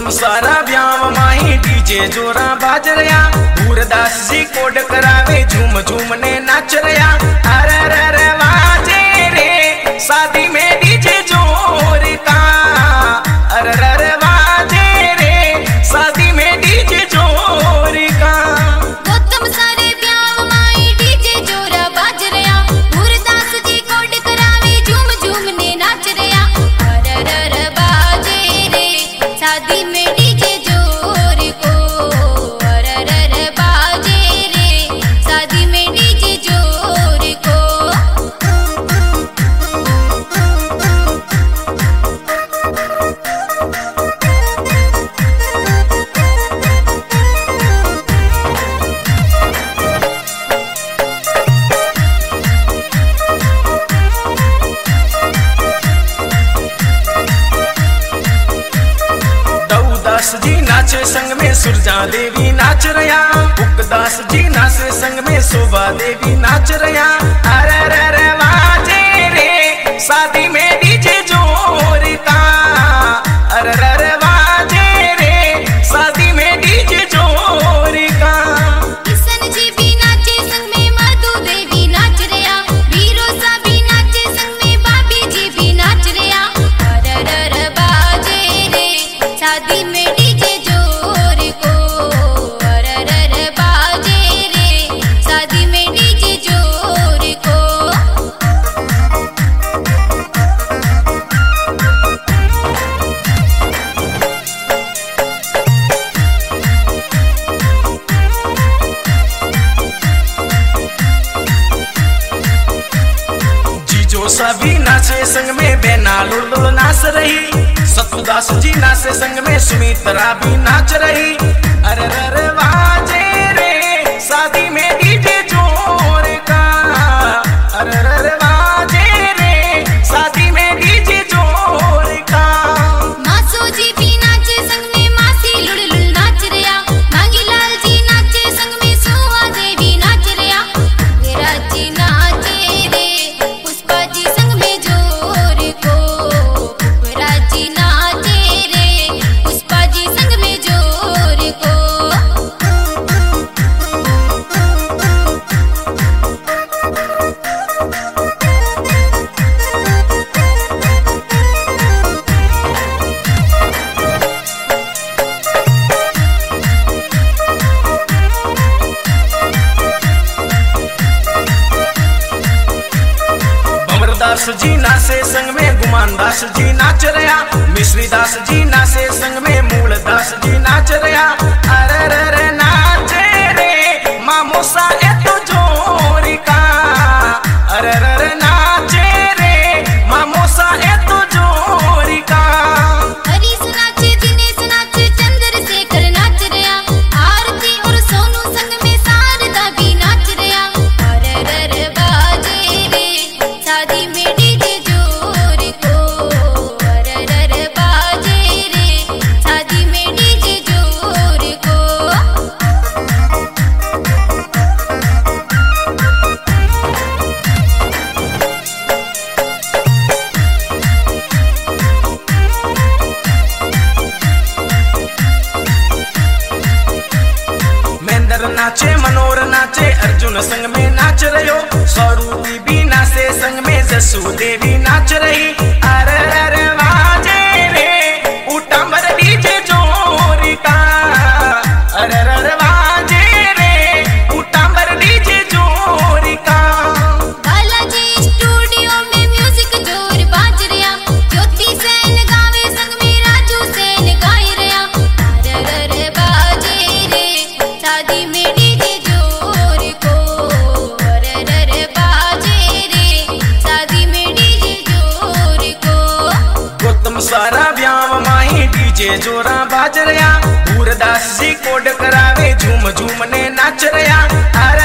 गौतम सारा ब्याव माही डीजे जोरा बाज रहा। पूरदास जी कोड करावे झूम झूम ने नाच रहा। अरे रे रे बाजे रे शादी में डीजे जोर का। अरे रे रे बाजे रे शादी में डीजे जोर का। गौतम सारे ब्याव माही डीजे जोरा बाज रहा। पूरदास जी कोड करावे झूम झूम ने नाच रहा। अरे रे रे बाजे रे शादी में डीजे जोर को। अरे रे रे बाजे रे शादी में डीजे जोर को। दास जी नाचे संग में सुरजा देवी नाच रहा। उपदास जी नाचे संग में शोभा देवी नाच रहा। अरे रे रे बाजे रे शादी में डीजे जोर का। अरे रे रे बाजे रे शादी में डीजे जोर का। किशन जी भी नाचे संग में मधु देवी नाच रहा। वीरोसा भी नाचे संग में बाबी जी भी नाच रहा। अरे रे रे बाजे रे शादी में डीजे जोर को। अरे रे रे बाजे रे शादी में डीजे जोर को। जीजो सभी नाचे संग में बेना लुड़ नाच रही। सतुदास जी नाचे संग में सुमित्रा भी नाच रही। अरे रे रे बाजे रे शादी में डीजे जोर का। अरे रे रे बाजे रे शादी में डीजे जोर का। मासो जी भी नाचे संग में मासी लुड़ लुड़ नाच रहा। मांगीलाल जी नाचे संग में सोहा देवी नाच रहा। विराज जी नाचे रे पुष्पा जी संग में जोर को। विराज जी नाचे रे पुष्पा जी संग में जोर को। दास जी नाचे संग में गुमान दास जी नाच रहा। मिश्री दास जी नाचे संग में मूल दास जी नाच रहा। अरे रे रे नाचे रे मामोसा ए तो जोर का। अरे रे रे नाचे रे मामोसा ए तो जोर का। हरीश नाचे दिनेश नाचे चंद्रशेखर नाच रहा। आरती और सोनू संग में शारदा भी नाच रहा। अरे रे रे बाजे रे शादी में डीजे जोर को। अरे रे रे बाजे रे शादी में डीजे जोर को। महेंद्र नाचे मनोहर नाचे अर्जुन संग में नाच रहो। स्वरूपी भी नाचे संग में जसू देवी नाच रही। अरे रे रे बाजे रे उटांबर डीजे जोर का। अरे रे रे बाजे रे उटांबर डीजे जोर का। बालाजी स्टूडियो में म्यूजिक जोर बाज रहा। ज्योति सेन गावे संग में राजू सेन गाई रहा। अरे रे रे बाजे रे शादी में डीजे जोर को। अरे रे रे बाजे रे शादी में डीजे जोर को। गौतम सारा ब्याव माही डीजे जोरा बाज रहा। पूरदास जी कोड करावे झूम झूम ने नाच रहा।